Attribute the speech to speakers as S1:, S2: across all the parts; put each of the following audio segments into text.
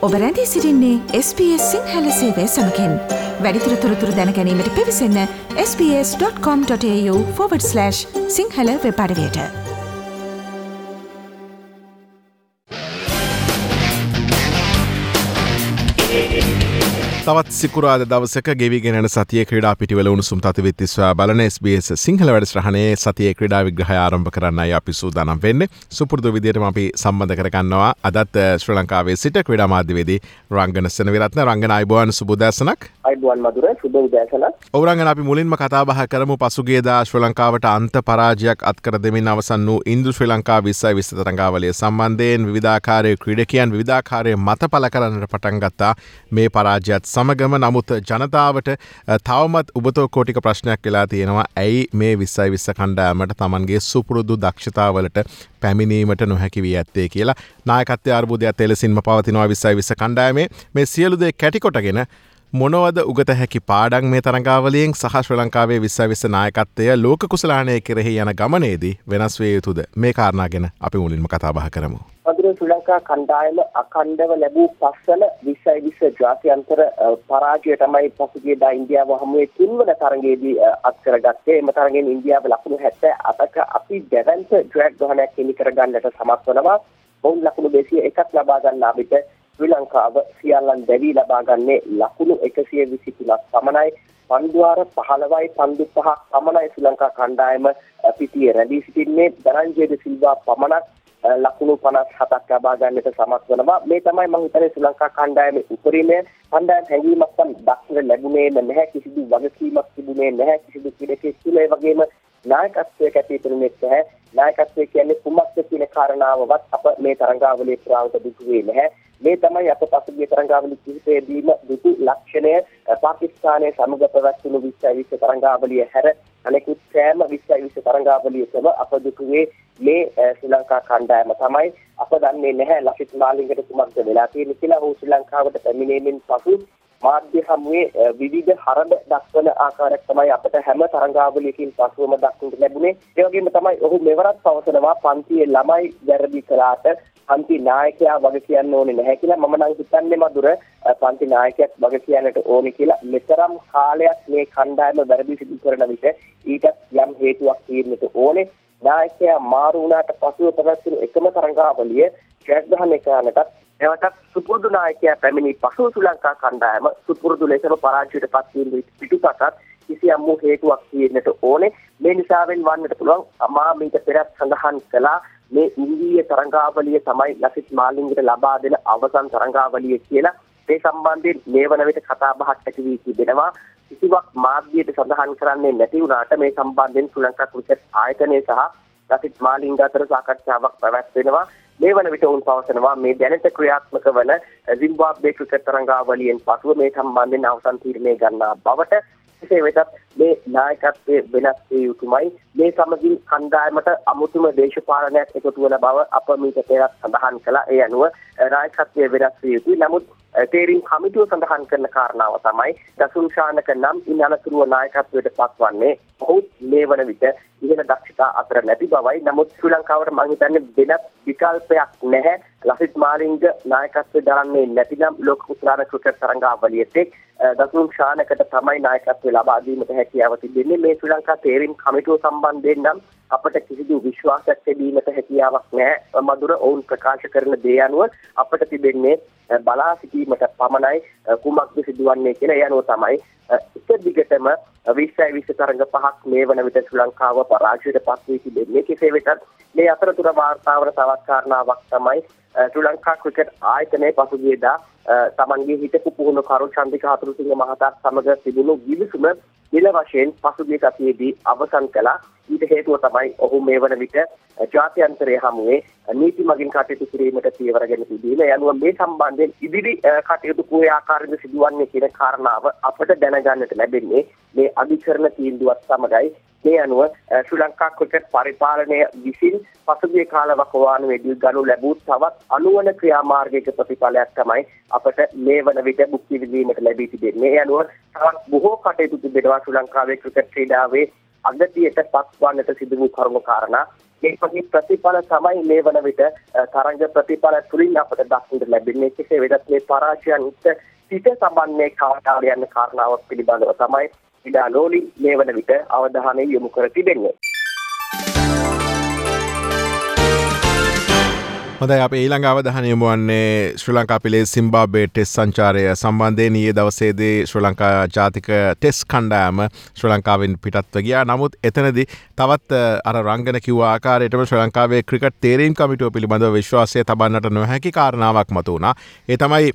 S1: ඔබ රැඳී සිටින්නේ SBS සිංහල සේවය සමගින්. වැඩිදුර තොරතුරු දැන ගැනීමට පිවිසන්න sbs.com.au/සිංහල වෙබ් අඩවියට.
S2: තවත් සිකුරාද දවසක ගෙවිගෙන යන සතියේ ක්‍රීඩා පිටිවල උණුසුම් තත්ත්වෙත් ඉස්වා බලන SBS සිංහල වැඩසටහනේ සතියේ ක්‍රීඩා විග්‍රහය ආරම්භ කරන්නයි අපි සූදානම් වෙන්නේ. සුපුරුදු විදිහටම අපි සම්බන්ධ කරගන්නවා අදත් ශ්‍රී ලංකාවේ සිට ක්‍රීඩා මාධ්‍යවේදී රංගන සෙනවිරත්න. රංගන අයබෝවන් සුබ උදෑසනක්.
S3: අයබෝවන් මధుර සුබ උදෑසනක්.
S2: ඔව් රංගන, අපි මුලින්ම කතා බහ කරමු පසුගියදා ශ්‍රී ලංකාවට අන්ත පරාජයක් අත්කර දෙමින් අවසන් වූ ඉන්දු ශ්‍රී ලංකා 2020 තරඟාවලිය සම්බන්ධයෙන් විවිධාකාරයේ ක්‍රීඩකයන් විවිධාකාරයේ මත පළ කරන්නට පටන් ගත්තා. මේ පරාජයත් සමගම නමුත් ජනතාවට තවමත් උබතෝ කෝටික ප්‍රශ්නයක් වෙලා තියෙනවා. ඇයි මේ 2020 කණ්ඩායමට තමන්ගේ සුපුරුදු දක්ෂතාවලට පැමිණීමට නොහැකි වී ඇත්තේ කියලා. නායකත්වයේ අර්බුදයක් එලෙසින්ම පවතිනවා 2020 කණ්ඩායමේ. මේ සියලු දේ කැටිකොටගෙන මොනවද උගත හැකි පාඩම් මේ තරඟාවලියෙන් සහ ශ්‍රී ලංකාවේ 2020 නායකත්වය ලෝක කුසලානය කෙරෙහි යන ගමනේදී වෙනස් විය යුතුද? මේ කාරණා ගැන අපි මුලින්ම කතා බහ කරමු.
S3: මధుර ශ්‍රී ලංකා කණ්ඩායම අඛණ්ඩව ලැබූ පස්වන 2020 ජාත්‍යන්තර පරාජය තමයි පසුගියදා ඉන්දියාව හමුවේ තුන්වන තරඟයේදී අත්කරගත්තේ. එම තරඟෙන් ඉන්දියාව ලකුණු 78ක අපි දැවැන්ත ජයග්‍රහණයක් හිමි කරගන්නට සමත් වෙනවා. ඔවුන් ලකුණු 201ක් ලබා ගන්නා විට ශ්‍රී ලංකාව සියල්ලන් දැවි ලබා ගන්නේ ලකුණු 123ක් පමණයි. පන්දුවාර 15යි පන්දු 5ක් පමණයි ශ්‍රී ලංකා කණ්ඩායම පිටියේ රැඳී සිටින්නේ. ධනංජය ද සිල්වා පමණක් ලකුණු 57ක් ලබා ගන්නට සමත් වෙනවා. මේ තමයි මම හිතන්නේ ශ්‍රී ලංකා කණ්ඩායමේ උපරිමය. කණ්ඩායම හැංගීමක් දක්වන්න ලැබුණේ නැහැ. කිසිදු වගකීමක් තිබුණේ නැහැ. කිසිදු ක්‍රීඩකයෙක් තුළ ඒ වගේම නායකත්වයේ කැපීපෙනුනේ නැහැ. නායකත්වය කියන්නේ කුමක්ද කියන කාරණාවවත් අප මේ තරඟාවලියේ පුරාවට දුටුවේ නැහැ. මේ තමයි අප පසුගිය තරඟාවලිය කිහිපයේදීම දුටු ලක්ෂණය. පාකිස්තානයේ සමග පැවැත්වුණු 2020 තරඟාවලිය හැර අනෙකුත් සෑම 2020 තරඟාවලියකම අප දුටුවේ මේ ශ්‍රී ලංකා කණ්ඩායම තමයි. අප දන්නේ නැහැ ලසිත් මාලිංගට කුමක්ද වෙලා තියෙන්නේ කියලා. ඔහු ශ්‍රී ලංකාවට පැමිණීමෙන් පසු මාධ්‍ය හමුවේ විවිධ හරබ දක්වන ආකාරයක් තමයි අපට හැම තරඟාවලියකින් පසුවම දක්වන්න ලැබුණේ. ඒ වගේම තමයි ඔහු මෙවරත් පවසනවා පන්තියේ ළමයි වැරදි කළාට පන්ති නායකයා වග කියන්න ඕනේ නැහැ කියලා. මම නම් හිතන්නේ මధుර පන්ති 나යකයෙක් වග කියන්නට ඕනේ කියලා. මෙතරම් කාලයක් මේ කණ්ඩායම වැරදි සිදු කරන විට ඊට යම් හේතුවක් තියෙන්නට ඕනේ. නායකයා මාරු වුණාට පසුව පැවැත්වුණු එකම තරඟාවලිය ජයග්‍රහණය කරන්නටත් එවටත් සුපුරුදු නායකයා පැමිණි පසු ශ්‍රී ලංකා කණ්ඩායම සුපුරුදු ලෙසම පරාජයට පත් වීම පිටුපසත් කිසියම් වූ හේතුවක් තියෙන්නට ඕනේ. මේ නිසාවෙන් වන්නට පුළුවන් මා මීට පෙරත් සඳහන් කළා මේ ඉන්දීය තරඟාවලිය තමයි ලසිත් මාලිංගට ලබා දෙන අවසන් තරඟාවලිය කියලා. මේ සම්බන්ධයෙන් මේ වන විට කතා බහක් ඇති වී තිබෙනවා. කිසිවක් මාධ්‍යයට සඳහන් කරන්නේ නැති වුණාට මේ සම්බන්ධයෙන් ශ්‍රී ලංකා ක්‍රිකට් ආයතනය සහ ලසිත් මාලිංග අතර සාකච්ඡාවක් පැවැත්වෙනවා. මේ වන විට උන් පවසනවා මේ දැනට ක්‍රියාත්මක වන සිම්බාබ්වේ ක්‍රිකට් තරඟාවලියෙන් පසුව මේ සම්බන්ධයෙන් අවසන් තීරණය ගන්නා බවට. එසේ වෙතත් මේ නායකත්වයේ වෙනස් විය යුතුමයි. මේ සමගින් කණ්ඩායමට අමුතුම දේශපාලනයක් එකතු වන බව අප මීට පෙරත් සඳහන් කළා. ඒ අනුව නායකත්වයේ වෙනස් විය යුතුයි. නමුත් තේරීම් කමිටුව සඳහන් කරන කාරණාව තමයි දසුන් ශානක නම් ඉන් අනතුරුව නායකත්වයට පත්වන්නේ ඔහු මේ වන විට ඉහළ දක්ෂතා අතර නැති බවයි. නමුත් ශ්‍රී ලංකාවට මම හිතන්නේ වෙනත් විකල්පයක් නැහැ. ලසිත් මාලිංග නායකත්වය දරන්නේ නැතිනම් ලෝක කුසලාන ක්‍රිකට් තරඟාවලියට දසුන් ශානකට තමයි නායකත්වය ලබා දීමට හැකියාව තිබෙන්නේ. මේ ශ්‍රී ලංකා තේරීම් කමිටුව සම්බන්ධයෙන් නම් අපට කිසිදු විශ්වාසයක් තිබීමට හැකියාවක් නැහැ. මధుර ඔවුන් ප්‍රකාශ කරන දේ අනුව අපට තිබෙන්නේ බලා සිටීමට පමණයි කුමක්ද සිදුවන්නේ කියලා. ඒ අනුව තමයි එක දිගටම 2020 තරඟ පහක් මේ වන විට ශ්‍රී ලංකාව පරාජයට පත් වී තිබෙන්නේ. කෙසේ වෙතත් මේ අතරතුර වාර්තා වන තවත් කාරණාවක් තමයි ශ්‍රී ලංකා ක්‍රිකට් ආයතනයේ පසුගියදා තමන්ගේ හිටපු පුහුණුකරු චන්දික හතුරුසිංහ මහතා සමග තිබුණු විවිසුම නිල වශයෙන් පසුගිය සතියේදී අවසන් කළා. ඊට හේතුව තමයි ඔහු මේ වන විට ජාත්‍යන්තරයේ හමුවේ නීති මගින් කටයුතු කිරීමට පියවරගෙන තිබීම. ඒ අනුව මේ සම්බන්ධයෙන් ඉදිරි කටයුතු කොහේ ආකාරයෙන් සිදුවන්නේ කියන කාරණාව අපට දැනගන්නට ලැබෙන්නේ මේ අධිකරණ තීන්දුවත් සමගයි. මේ අනුව ශ්‍රී ලංකා ක්‍රිකට් පරිපාලනය විසින් පසුගිය කාලවකවානුවේදී ගනු ලැබූ තවත් අනුවන ක්‍රියාමාර්ගයක ප්‍රතිඵලයක් තමයි අපට මේ වන විට භුක්ති විඳීමට ලැබී තිබෙන්නේ. ඒ අනුව තවත් බොහෝ කටයුතු තිබෙනවා ශ්‍රී ලංකාවේ ක්‍රිකට් ක්‍රීඩාවේ අගතියට පත්වන්නට සිදු වූ කරුණු කාරණා. මේ වගේ ප්‍රතිඵල තමයි මේ වන විට තරඟ ප්‍රතිඵල තුලින් අපට දක්නට ලැබෙන්නේ. කෙසේ වෙතත් මේ පරාජයන් පිට සම්බන්ධයේ කාර්යාලය යන කාරණාවක් පිළිබඳව තමයි ක්‍රීඩා ලෝලි මේ වන විට අවධානය යොමු කර තිබෙන්නේ.
S2: හොඳයි අපේ ඊළඟ අවධානය යොමු වන්නේ ශ්‍රී ලංකා පිලේ සිම්බාබ්වේ ටෙස්ට් සංචාරය සම්බන්ධයෙන් ඊයේ දවසේදී ශ්‍රී ලංකා ජාතික ටෙස්ට් කණ්ඩායම ශ්‍රී ලංකාවෙන් පිටත්ව ගියා. නමුත් එතනදී තවත් අර රංගන කිව්ව ආකාරයටම ශ්‍රී ලංකාවේ ක්‍රිකට් තේරීම් කමිටුව පිළිබඳව විශ්වාසය තබන්නට නොහැකි කාරණාවක් මතු වුණා. ඒ තමයි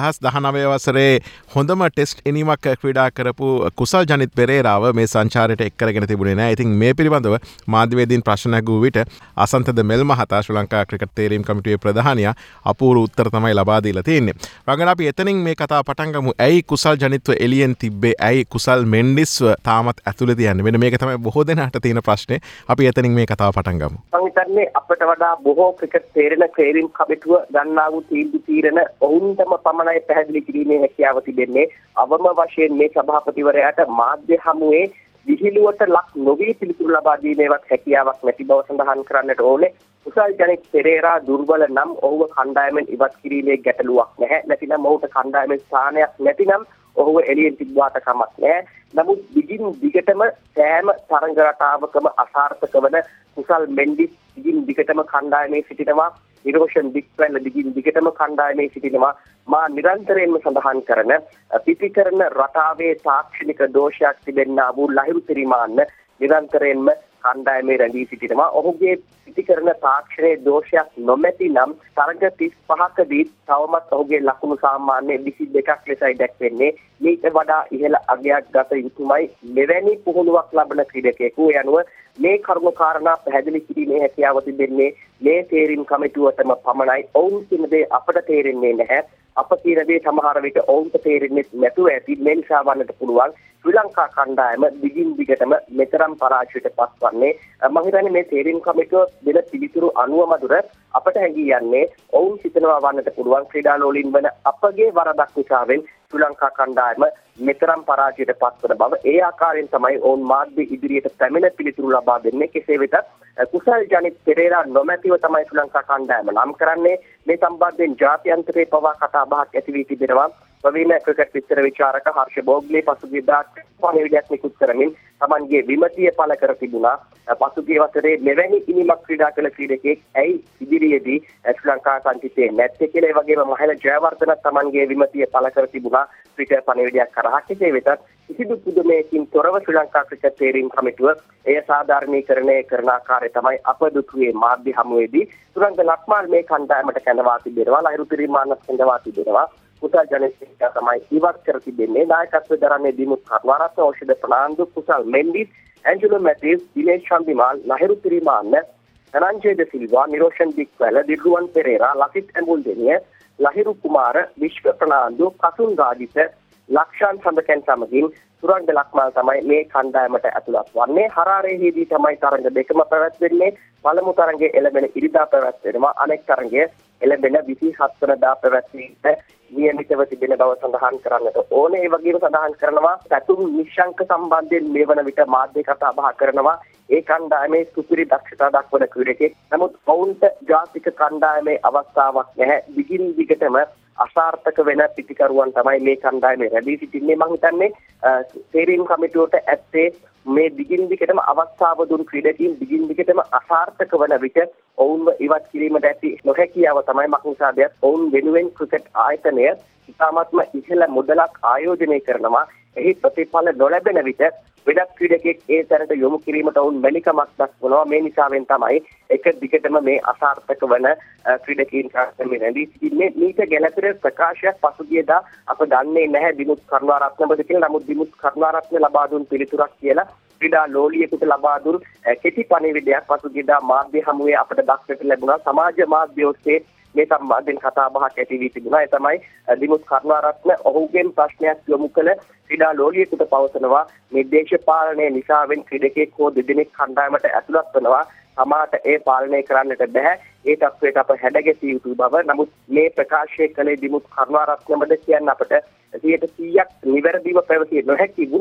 S2: 2019 වසරේ හොඳම ටෙස්ට් ඉනිමක් ක්‍රීඩා කරපු කුසල් ජනිත් පෙරේරාව මේ සංචාරයට එක් කරගෙන තිබුණේ නැහැ. ඉතින් මේ පිළිබඳව මාධ්‍යවේදීන් ප්‍රශ්න නැගූ විට අසන්ත දෙමෙල් මහතා ශ්‍රී ලංකා ක්‍රිකට් තේරීම් කමිටුවේ ප්‍රධානියා අපූර්ව උත්තර තමයි ලබා දීලා තියෙන්නේ. රංගන අපි එතනින් මේ කතාව පටන් ගමු. ඇයි කුසල් ජනිත්ව එළියෙන් තිබ්බේ? ඇයි කුසල් මෙන්ඩිස්ව තාමත් ඇතුළේ තියන්නේ? මෙන්න මේක තමයි බොහෝ දෙනාට තියෙන ප්‍රශ්නේ. අපි එතනින් මේ කතාව පටන් ගමු.
S3: මම හිතන්නේ අපට වඩා බොහෝ ක්‍රිකට් තේරෙන කමිටුව ගන්නා වූ තීරණ ඔවුන්ටම පමණයි පැහැදිලි කිරීමේ හැකියාව තිබෙන්නේ. අවම වශයෙන් මේ සභාපතිවරයාට මාධ්‍ය හමුවේ විහිළුවට ලක් නොවී පිළිතුරු ලබා දීමේවත් හැකියාවක් නැති බව සඳහන් කරන්නට ඕනේ. කුසල් ජනිත් පෙරේරා දුර්වල නම් ඔහුව කණ්ඩායමෙන් ඉවත් කිරීමේ ගැටලුවක් නැහැ. නැතිනම් ඔහුට කණ්ඩායමේ ස්ථානයක් නැතිනම් ඔහුව එළියෙන් තිබ්බාට කමක් නැහැ. නමුත් දිගින් දිගටම සෑම තරඟ රටාවකම අසාර්ථක වන කුසල් මෙන්ඩිස් දිගින් දිගටම කණ්ඩායමේ සිටිනවා. නිරෝෂන් දික්වැල්ල දිගින් දිගටම කණ්ඩායමේ සිටිනවා. මා නිරන්තරයෙන්ම සඳහන් කරන පිටිකරන රටාවේ තාක්ෂණික දෝෂයක් තිබෙන්නා වූ ලහිරු තිරිමාන්න නිරන්තරයෙන්ම කණ්ඩායමේ රැඳී සිටිනවා. ඔහුගේ පිටිකරන තාක්ෂණයේ දෝෂයක් නොමැති නම් තරඟ 35කදී තවමත් ඔහුගේ ලකුණු සාමාන්‍ය 22ක් ලෙසයි දැක්වෙන්නේ. මේට වඩා ඉහළ අගයක් ගත යුතුමයි මෙවැනි පුහුණුවක් ලබන ක්‍රීඩකයෙකු යනුව මේ කරුණු කාරණා පැහැදිලි කිරීමේ හැකියාව තිබෙන්නේ මේ තේරීම් කමිටුවටම පමණයි. ඔවුන් කියන දේ අපට තේරෙන්නේ නැහැ. අප කියන දේ සමහර විට ඔවුන්ට තේරෙන්නේ නැතුව ඇති. මේ නිසා වන්නට පුළුවන් ශ්‍රී ලංකා කණ්ඩායම දිගින් දිගටම මෙතරම් පරාජයට පත්වන්නේ. මම හිතන්නේ මේ තේරීම් කමිටුව දෙන පිළිතුරු අනුව මදුර අපට හැඟී යන්නේ ඔවුන් සිතනවා වන්නට පුළුවන් ක්‍රීඩා ලෝලීන් වන අපගේ වරදක් නිසාවෙන් ශ්‍රී ලංකා කණ්ඩායම මෙතරම් පරාජයට පත්වන බව. ඒ ආකාරයෙන් තමයි ඔවුන් මාධ්‍ය ඉදිරියට පැමිණ පිළිතුරු ලබා දෙන්නේ. කෙසේ වෙතත් කුසල් ජනිත් පෙරේරා නොමැතිව තමයි ශ්‍රී ලංකා කණ්ඩායම නම් කරන්නේ. මේ සම්බන්ධයෙන් ජාත්‍යන්තරයේ පවා කතා බහක් ඇති වී තිබෙනවා. ප්‍රවීණ ක්‍රිකට් විස්තර විචාරක හර්ෂ බෝග්ලේ පසුගිය දාට පණිවිඩයක් නිකුත් කරමින් තමන්ගේ විමතිය පළ කර තිබුණා. පසුගිය වසරේ මෙවැනි ඉනිමක් ක්‍රීඩා කළ ක්‍රීඩකෙක් ඇයි ඉදිරියේදී ශ්‍රී ලංකා සංචිතයේ නැත්තේ කියලා. ඒ වගේම මහල ජයවර්ධන තමන්ගේ විමතිය පළ කර තිබුණා ක්‍රිකට් පණිවිඩයක් කරා. කෙසේ වෙතත් කිසිදු පුදුමයකින් තොරව ශ්‍රී ලංකා ක්‍රිකට් තේරීම් කමිටුව එය සාධාරණීකරණය කරන ආකාරය තමයි අප දුටුවේ මාධ්‍ය හමුවේදී. සුරංග ලක්මාල් මේ කණ්ඩායමට කැඳවා තිබෙනවා. ලහිරු තිරිමාන්නත් කැඳවා තිබෙනවා. කුසල් ජනිත් තමයි ඉවත් කර තිබෙන්නේ. නායකත්වය දරන්නේ දිමුත් කර්ණාරත්න, ඖෂධ ප්‍රනාන්දු, කුසල් මෙන්ඩිස්, ඇන්ජලෝ මැතිව්ස්, දිනේෂ් චන්දිමාල්, ලහිරු තිරිමාන්න, ධනංජය ද සිල්වා, නිරෝෂන් දික්වැල, දිරුවන් පෙරේරා, ලසිත් ඇඹුල්දෙනිය, ලහිරු කුමාර, විශ්ව ප්‍රනාන්දු, කසුන් රාජිත, ලක්ෂාන් සඳකැන් සමගින් සුරංග ලක්මාල් තමයි මේ කණ්ඩායමට ඇතුළත් වන්නේ. හරාරේදී තමයි තරඟ දෙකම පැවැත්වෙන්නේ. පළමු තරඟයේ එළඹෙන ඉරිදා පැවැත්වෙනවා. අනෙක් තරඟය එළඹෙන 27 වෙනිදා පැවැත්වීමට නියමිතව තිබෙන බව සඳහන් කරන්නට ඕනේ. ඒ වගේම සඳහන් කරනවා සතුන් නිශ්ශංක සම්බන්ධයෙන් මේ වන විට මාධ්‍ය කතා බහ කරනවා. ඒ කණ්ඩායමේ සුපිරි දක්ෂතා දක්වන ක්‍රීඩකෙක්. නමුත් ඔවුන්ට ජාතික කණ්ඩායමේ අවස්ථාවක් නැහැ. දිගින් දිගටම අසාර්ථක වෙන පිටිකරුවන් තමයි මේ කණ්ඩායමේ රැඳී සිටින්නේ. මම හිතන්නේ තේරීම් කමිටුවට ඇත්තේ මේ දිගින් දිගටම අවස්ථාව දුන් ක්‍රීඩකීන් දිගින් දිගටම අසාර්ථක වන විට ඔවුන්ව ඉවත් කිරීමට ඇති නොහැකියාව තමයි මක්නිසාදයක්. ඔවුන් වෙනුවෙන් ක්‍රිකට් ආයතනය ඉතාමත්ම ඉහළ මුදලක් ආයෝජනය කරනවා. එහි ප්‍රතිඵල නොලැබෙන විට වෙනත් ක්‍රීඩකෙක් ඒ තැනට යොමු කිරීමට ඔවුන් මැලිකමක් දක්වනවා. මේ නිසාවෙන් තමයි එක දිගටම මේ අසාර්ථක වන ක්‍රීඩකීන් කාර්යමේ රැඳී සිටින්නේ. මේක ගැළපෙන ප්‍රකාශයක් පසුගියදා අප දන්නේ නැහැ දිමුත් කරුණාරත්නවද කියලා. නමුත් දිමුත් කරුණාරත්න ලබා දුන් පිළිතුරක් කියලා ක්‍රීඩා ලෝලියෙකුට ලබා දුන් කෙටි පණිවිඩයක් පසුගියදා මාධ්‍ය හමුවේ අපට දක්නට ලැබුණා. සමාජ මාධ්‍ය ඔස්සේ මේ සම්බන්ධයෙන් කතා බහක් ඇති වී තිබුණා. ඒ තමයි දිමුත් කරුණාරත්න ඔහුගෙන් ප්‍රශ්නයක් යොමු කළ ක්‍රීඩා ලෝලියෙකුට පවසනවා මේ දේශපාලනය නිසාවෙන් ක්‍රීඩකෙක් හෝ දෙදෙනෙක් කණ්ඩායමට ඇතුළත් වෙනවා. සමාජයට ඒ පාලනය කරන්නට බෑ. ඒ තත්ත්වයට අප හැඩගැසිය යුතු බව. නමුත් මේ ප්‍රකාශය කළේ දිමුත් කරුණාරත්නමද කියන්න අපට 100% නිවැරදිව පැවතිය නොහැකි වුණත්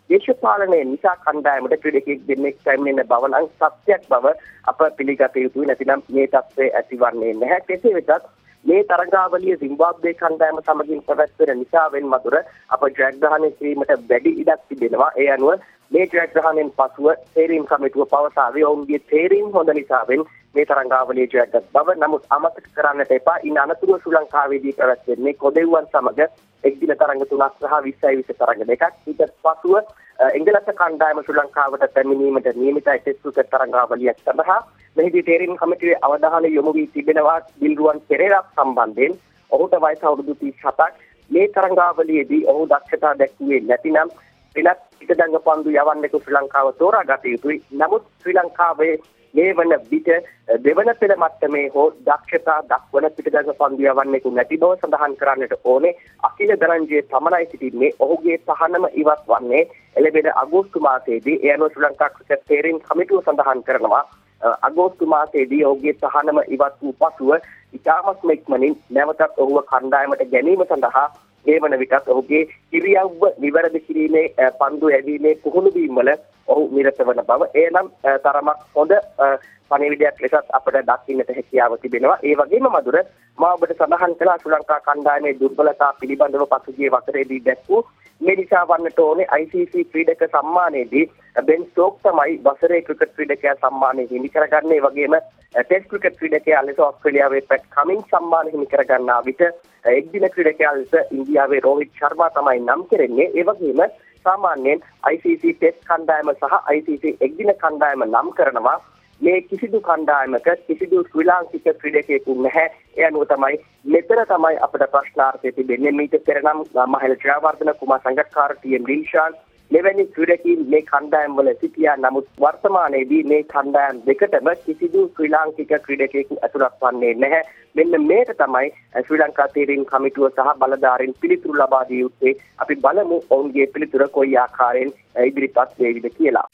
S3: දේශපාලනයේ නිසා කණ්ඩායමට ක්‍රීඩකයෙක් දෙන්නෙක් පැමිණෙන බව නම් සත්‍යයක් බව අප පිළිගත යුතුයි. නැතිනම් මේ තත්ත්වය ඇතිවන්නේ නැහැ. කෙසේ වෙතත් මේ තරගාවලිය සිම්බාබ්වේ කණ්ඩායම සමගින් පැවැත්වෙන නිසාවෙන් මధుර අප ජයග්‍රහණය කිරීමට වැඩි ඉඩක් තිබෙනවා. ඒ අනුව මේ ජයග්‍රහණයෙන් පසුව තේරීම් කමිටුව පවසාවේ ඔවුන්ගේ තේරීම් හොඳ නිසාවෙන් මේ තරගාවලිය ජයගත් බව. නමුත් අමතක කරන්නට එපා ඉන් අනතුරුව ශ්‍රී ලංකාවේදී පැවැත්වෙන්නේ කොදෙව්වන් සමග එක්දින තරඟ 3ක් සහ 20 තරඟ 2ක්. ඊට පසුව එංගලන්ත කණ්ඩායම ශ්‍රී ලංකාවට පැමිණීමට නියමිතයි ටෙස්ට් ක්‍රිකට් තරගාවලියක් සඳහා. මෙහිදී තේරීම් කමිටුවේ අවධානය යොමු වී තිබෙනවා දිල්රුවන් පෙරේරා සම්බන්ධයෙන්. ඔහුට වයස අවුරුදු 37ක්. මේ තරගාවලියේදී ඔහු දක්ෂතා දැක්වුවේ නැතිනම් වෙනත් පිටදඟ පන්දු යවන්නෙකු ශ්‍රී ලංකාව තෝරාගත යුතුයි. නමුත් ශ්‍රී ලංකාවේ මේ වන විට දෙවන පෙළ මට්ටමේ හෝ දක්ෂතා දක්වන පිටදඟ පන්දු යවන්නෙකු නැති බව සඳහන් කරන්නට ඕනේ. අකිල දරංජය පමණයි සිටින්නේ. ඔහුගේ තහනම ඉවත් වන්නේ එළඹෙන අගෝස්තු මාසයේදී. ඒ අනුව ශ්‍රී ලංකා ක්‍රිකට් තේරීම් කමිටුව සඳහන් කරනවා අගෝස්තු මාසයේදී ඔහුගේ තහනම ඉවත් වූ පසුව ඉතාමත් ඉක්මනින් නැවතත් ඔහුව කණ්ඩායමට ගැනීම සඳහා ඒ වන විටත් ඔහුගේ ඉරියව්ව නිවැරදි කිරීමේ පන්දු ඇදීමේ පුහුණු වීම වල ඔහු නිරත වන බව. එනම් තරමක් හොඳ පණිවිඩයක් ලෙසත් අපට දකින්නට හැකියාව තිබෙනවා. ඒ වගේම මధుර මා ඔබට සඳහන් කළා ශ්‍රී ලංකා කණ්ඩායමේ දුර්බලතා පිළිබඳව පසුගිය වසරේදී දැක්වූ මේ නිසා වන්නට ඕනේ ICC ක්‍රීඩක සම්මානයේදී බෙන් ස්ටෝක් තමයි වසරේ ක්‍රිකට් ක්‍රීඩකයා සම්මානය හිමි කරගන්නේ. ඒ වගේම ටෙස්ට් ක්‍රිකට් ක්‍රීඩකයා ලෙස ඕස්ට්‍රේලියාවේ පැට් කමින්ස් සම්මාන හිමි කරගන්නා විට එක්දින ක්‍රීඩකයා ලෙස ඉන්දියාවේ රෝහිත් ශර්මා තමයි නම් කෙරෙන්නේ. ඒ වගේම සාමාන්‍යයෙන් ICC ටෙස්ට් කණ්ඩායම සහ ICC එක්දින කණ්ඩායම නම් කරනවා. මේ කිසිදු කණ්ඩායමක කිසිදු ශ්‍රී ලාංකික ක්‍රීඩකයෙකු නැහැ. ඒ අනුව තමයි මෙතන තමයි අපට ප්‍රශ්නාර්ථය තිබෙන්නේ. මීට පෙර නම් මහේල ජයවර්ධන කුමාර සංගක්කාර TM ඩිල්ෂාන් මෙවැනි ක්‍රීඩකීන් මේ කණ්ඩායම් වල සිටියා. නමුත් වර්තමානයේදී මේ කණ්ඩායම් දෙකටම කිසිදු ශ්‍රී ලාංකික ක්‍රීඩකයෙකු ඇතුළත් වන්නේ නැහැ. මෙන්න මේක තමයි ශ්‍රී ලංකා තීරීම් කමිටුව සහ බලධාරීන් පිළිතුරු ලබා දී යුත්තේ. අපි බලමු ඔවුන්ගේ පිළිතුර කොයි ආකාරයෙන් ඉදිරිපත් වේවිද කියලා.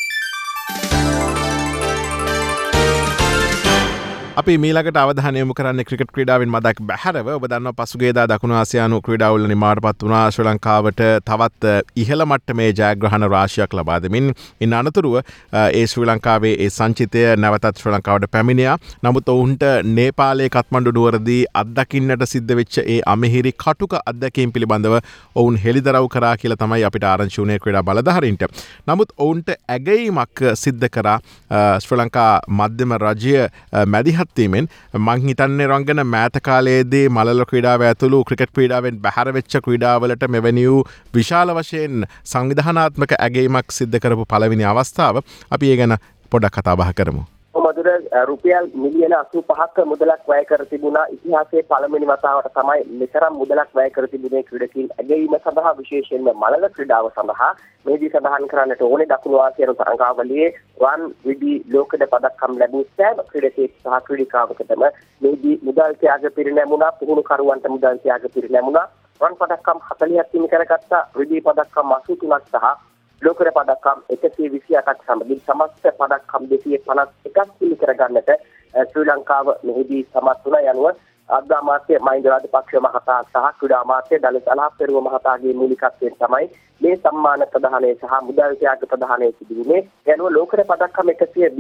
S2: අපි මීළඟට අවධානය යොමු කරන්නේ ක්‍රිකට් ක්‍රීඩාවෙන් මදක් බැහැරව. ඔබ දන්නවා පසුගියදා දකුණු ආසියානු ක්‍රීඩාවල නිමාවටපත් වුණා ශ්‍රී ලංකාවට තවත් ඉහළ මට්ටමේ ජයග්‍රහණ රාශියක් ලබා දෙමින්. ඉන් අනතුරුව ඒ ශ්‍රී ලංකාවේ ඒ සංචිතය නැවතත් ශ්‍රී ලංකාවට පැමිණියා. නමුත් ඔවුන්ට නේපාලයේ කත්මණ්ඩු නුවරදී අත්දකින්නට සිද්ධ වෙච්ච ඒ අමිහිරි කටුක අත්දැකීම් පිළිබඳව ඔවුන් හෙළිදරව් කරා කියලා තමයි අපිට ආරංචි වුණේ ක්‍රීඩා බලධාරීන්ට. නමුත් ඔවුන්ට ඇගයීමක් සිද්ධ කරා ශ්‍රී ලංකා මධ්‍යම රජය මැදිහත් වීමෙන්. මං හිතන්නේ රංගන මෑත කාලයේදී මලල ක්‍රීඩාව ඇතුළු ක්‍රිකට් ක්‍රීඩාවෙන් බැහැර වෙච්ච ක්‍රීඩාවලට මෙවැනි වූ විශාල වශයෙන් සංවිධානාත්මක ඇගයීමක් සිද්ධ කරපු පළවෙනි අවස්ථාව. අපි ඒ ගැන පොඩ්ඩක් කතා බහ කරමු.
S3: මధుර රුපියල් මිලියන 85ක මුදලක් වැය කර තිබුණා. ඉතිහාසයේ පළමුවෙනි වතාවට තමයි මෙතරම් මුදලක් වැය කර තිබුණේ ක්‍රීඩකීන් ඇගයීම සඳහා, විශේෂයෙන්ම මලල ක්‍රීඩාව සඳහා. මේදී සඳහන් කරන්නට ඕනේ දකුණු ආසියානු තරගාවලියේ රන් විදි ලෝකඩ පදක්කම් ලැබූ සෑම ක්‍රීඩකයෙක් සහ ක්‍රීඩිකාවකටම මේදී මුදල් ත්‍යාග පිරිනැමුණා. පුහුණුකරුවන්ට මුදල් ත්‍යාග පිරිනැමුණා. රන් පදක්කම් 40ක් හිමි කරගත්තා. විදි පදක්කම් 83ක් සහ ලෝකඩ පදක්කම් 128ක් සමගින් සමස්ත පදක්කම් 251ක් හිමි කරගන්නට ශ්‍රී ලංකාව මෙහිදී සමත් වුණා. යනුව ආග්‍රා අමාත්‍ය මහින්ද රාජපක්ෂ මහතා සහ ක්‍රීඩා අමාත්‍ය දලස් අලහප්පෙරුව මහතාගේ මූලිකත්වයෙන් තමයි මේ සම්මාන ප්‍රදානය සහ මුදල් ත්‍යාග ප්‍රදානය සිදු වුණේ. යනුව ලෝකඩ පදක්කම්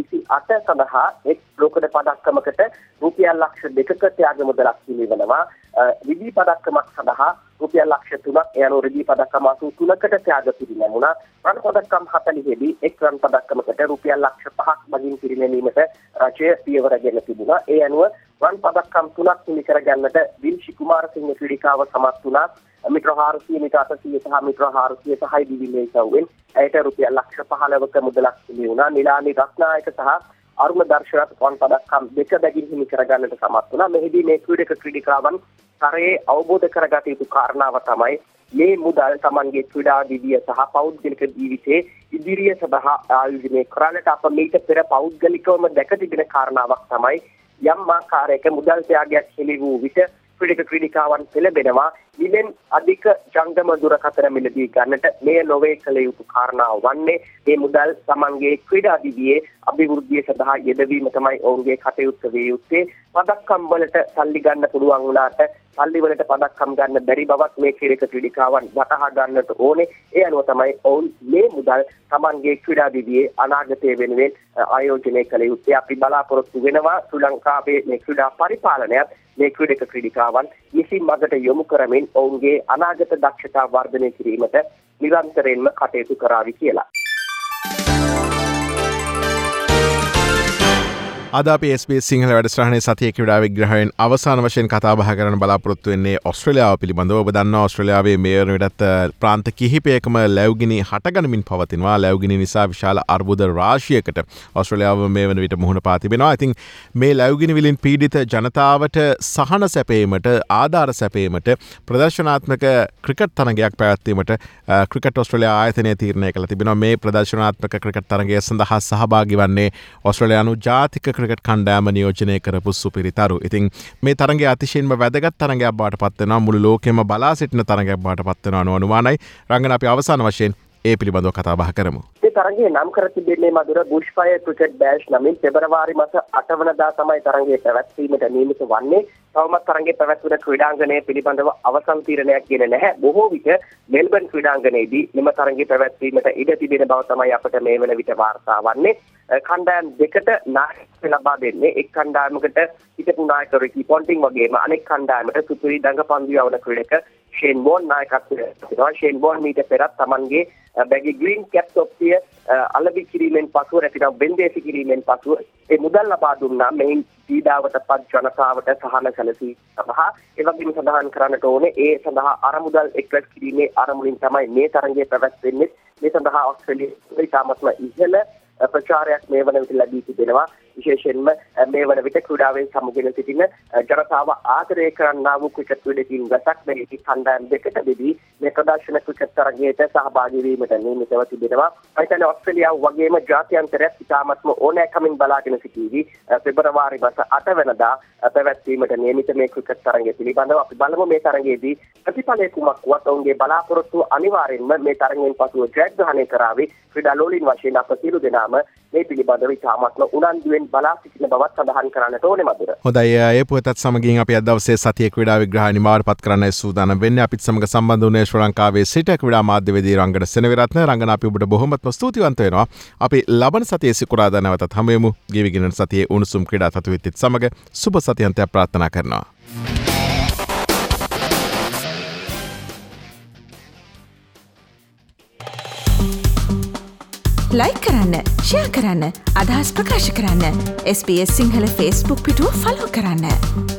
S3: 128 සඳහා එක් ලෝකඩ පදක්කමකට රුපියල් ලක්ෂ 2ක ත්‍යාග මුදලක් හිමිවනවා. විදි පදක්කමක් සඳහා රුපියල් ලක්ෂ 3ක් යන රිදී පදක්කම 83කට ත්‍යාග පිරිනැමුණා. රන් පදක්කම් 40 දී එක් රන් පදක්කමකට රුපියල් ලක්ෂ 5ක් බගින් පිරිනැමීමට රජය පියවරගෙන තිබුණා. ඒ අනුව රන් පදක්කම් 3ක් හිමි කරගන්නට විල්ෂි කුමාරසිංහ ක්‍රීඩිකාව සමත් වුණා. මීටර 400 මීටර 800 සහ මීටර 400 සහයි දිවිලේ සවුවෙන් ඇයට රුපියල් ලක්ෂ 15ක මුදලක් හිමි වුණා. නිලානි රත්නායක සහ අරුණ දර්ශනත් රන් පදක්කම් 2 බැගින් හිමි කරගන්නට සමත් වුණා. මෙහිදී මේ ක්‍රීඩිකාවන් තරයේ අවබෝධ කරගත යුතු කාරණාව තමයි මේ මුදල් Tamanගේ ක්‍රීඩා දිවිය සහ පෞද්ගලික ජීවිතයේ ඉදිරිය සඳහා ආයෝජනය කරන්නට අප මීට පෙර පෞද්ගලිකවම දැක තිබෙන කාරණාවක් තමයි යම් ආකාරයක මුදල් ත්‍යාගයක් හිමි වූ විට ක්‍රීඩක ක්‍රීඩිකාවන් පෙළඹෙනවා. ඉලෙන් අධික ජංගම දුරකථන මිලදී ගන්නට මේ නොවේ කළ යුතු කාරණාව වන්නේ මේ මුදල් Tamanගේ ක්‍රීඩා දිවියේ අභිවෘද්ධිය සඳහා යෙදවීම තමයි ඔවුන්ගේ කටයුත්ත විය යුත්තේ. පදක්කම් වලට සල්ලි ගන්න පුළුවන් වුණාට සල්ලි වලට පදක්කම් ගන්න බැරි බවත් මේ ක්‍රීඩක ක්‍රීඩිකාවන් වටහා ගන්නට ඕනේ. ඒ අනුව තමයි ඔවුන් මේ මුදල් Tamanගේ ක්‍රීඩා දිවියේ අනාගතය වෙනුවෙන් ආයෝජනය කළ යුත්තේ. අපි බලාපොරොත්තු වෙනවා ශ්‍රී ලංකාවේ මේ ක්‍රීඩා පරිපාලනයත් මේ ක්‍රීඩක ක්‍රීඩිකාවන් නිසි මඟට යොමු කරමින් ඔවුන්ගේ අනාගත දක්ෂතා වර්ධනය කිරීමට නිරන්තරයෙන්ම කටයුතු කරાવી කියලා.
S2: අද අපි SBS සිංහල වැඩසටහනේ සතියේ ක්‍රීඩා විග්‍රහයෙන් අවසාන වශයෙන් කතා බහ කරන්න බලාපොරොත්තු වෙන්නේ ඕස්ට්‍රේලියාව පිළිබඳව. ඔබ දන්නවා ඕස්ට්‍රේලියාවේ මේ වන විටත් ප්‍රාන්ත කිහිපයකම ලැබුගිනි හටගනිමින් පවතිනවා. ලැබුගිනි නිසා විශාල අර්බුද රාශියකට ඕස්ට්‍රේලියාව මේ වන විට මුහුණ පා තිබෙනවා. ඉතින් මේ ලැබුගිනි වලින් පීඩිත ජනතාවට සහන සැපීමට, ආධාර සැපීමට ප්‍රදර්ශනාත්මක ක්‍රිකට් තරගයක් පැවැත්වීමට ක්‍රිකට් ඕස්ට්‍රේලියා ආයතනය තීරණය කළ තිබෙනවා. මේ ප්‍රදර්ශනාත්මක ක්‍රිකට් තරගය සඳහා සහභාගී වන්නේ ඕස්ට්‍රේලියානු ජාතික ක්‍රිකට් කණ්ඩෑම නියෝජනය කරපු සුපිරිතරු. ඉතින් මේ තරගය අතිශයින්ම වැදගත් තරගයක් බවට පත් වෙනවා. මුළු ලෝකෙම බලා සිටින තරගයක් බවට පත් වෙනවා අනුමානයි. රංගන අපි අවසාන වශයෙන් ඒ පිළිබඳව කතා බහ කරමු.
S3: මේ තරගයේ නම් කර තිබෙන්නේ මధుර බුෂ්ෆයර් ක්‍රිකට් බෑෂ් නමින් පෙබරවාරි මාස 8 වෙනිදා තමයි තරගය පැවැත්වීමට නියමිත වන්නේ. තවමත් තරගයේ පැවැත්වෙන ක්‍රීඩාංගණය පිළිබඳව අවසන් තීරණයක් ගෙන නැහැ. බොහෝ විට මෙල්බන් ක්‍රීඩාංගණයේදී මෙම තරගයේ පැවැත්වීමට ඉඩ තිබෙන බව තමයි අපට මේ වන විට වාර්තා වන්නේ. කණ්ඩායම් දෙකට නායකත්වය ලබා දෙන්නේ. එක් කණ්ඩායමකට හිටපු නායක රිකි පොන්ටිං වගේම අනෙක් කණ්ඩායමට සුපිරි දඟපන්දු යවන ක්‍රීඩක ෂේන් බෝන් නායකත්වය ලබනවා. ෂේන් බෝන් මීට පෙරත් Tamanගේ බැගි ග්‍රීන් කැප් තොප්පිය අලවි කිරීමෙන් පසුව නැතිනම් වෙන්දේසි කිරීමෙන් පසුව ඒ මුදල් ලබා දුන්නා. මෙහින් පීඩාවට පත් ජනතාවට සහන සැලසී සඳහා ඒ වගේම සඳහන් කරන්නට ඕනේ ඒ සඳහා අරමුදල් එක්රැස් කිරීමේ අරමුණින් තමයි මේ තරගය පැවැත්වෙන්නේ. මේ සඳහා ඕස්ට්‍රේලියාවේ ඉතාමත්ම ඉහළ ප්‍රචාරයක් මේ වන විට ලැබී තිබෙනවා. විශේෂයෙන්ම මේ වන විට ක්‍රීඩාවෙන් සමුගෙන සිටින ජනතාව ආදරය කරන්නා වූ ක්‍රිකට් ක්‍රීඩකයන් ගතක් මේ කණ්ඩායම් දෙකට බෙදී මේ ප්‍රදර්ශන ක්‍රිකට් තරගයට සහභාගී වීමට නියමිතව තිබෙනවා. අයිතන ඕස්ට්‍රේලියාව වගේම ජාත්‍යන්තරයක් ඉතාමත්ම ඕනෑකමින් බලාගෙන සිටීවි. පෙබරවාරි මාස 8 වෙනිදා පැවැත්වීමට නියමිත මේ ක්‍රිකට් තරගය පිළිබඳව අපි බලමු. මේ තරගයේදී ප්‍රතිඵලය කුමක් වුවත් ඔවුන්ගේ බලාපොරොත්තු අනිවාර්යෙන්ම මේ තරගයෙන් පසුව ජයග්‍රහණය කරાવી. ක්‍රීඩා ලෝලීන් වශයෙන් අප සියලු දෙනාම මේ පිළිබඳව ඉතාමත්ම උනන්දුවෙන් බලා සිටින බවත් සඳහන් කරන්නට ඕනේ මధుර.
S2: හොඳයි, ඒ පුවතත් සමගින් අපි අද දවසේ සතියේ ක්‍රීඩා විග්‍රහය නිමාවටපත් කරන්නයි සූදානම් වෙන්නේ. අපිත් සමග සම්බන්ධ වුණේ ශ්‍රී ලංකාවේ සිට ක්‍රීඩා මාධ්‍යවේදී රංගන සෙනවිරත්න. රංගන අපි ඔබට බොහොමත්ම ස්තුතිවන්ත වෙනවා. අපි ලබන සතියේ සිකුරාදා නැවතත් හමු වෙමු. ගෙවිගෙන සතියේ උණුසුම් ක්‍රීඩා තතුවිත්ත් සමග සුබ සතියන්තයක් ප්‍රාර්ථනා කරනවා.
S1: ලයික් කරන්න, ෂෙයා කරන්න, අදහස් ප්‍රකාශ කරන්න. SBS සිංහල Facebook පිටුව ෆලෝ කරන්න.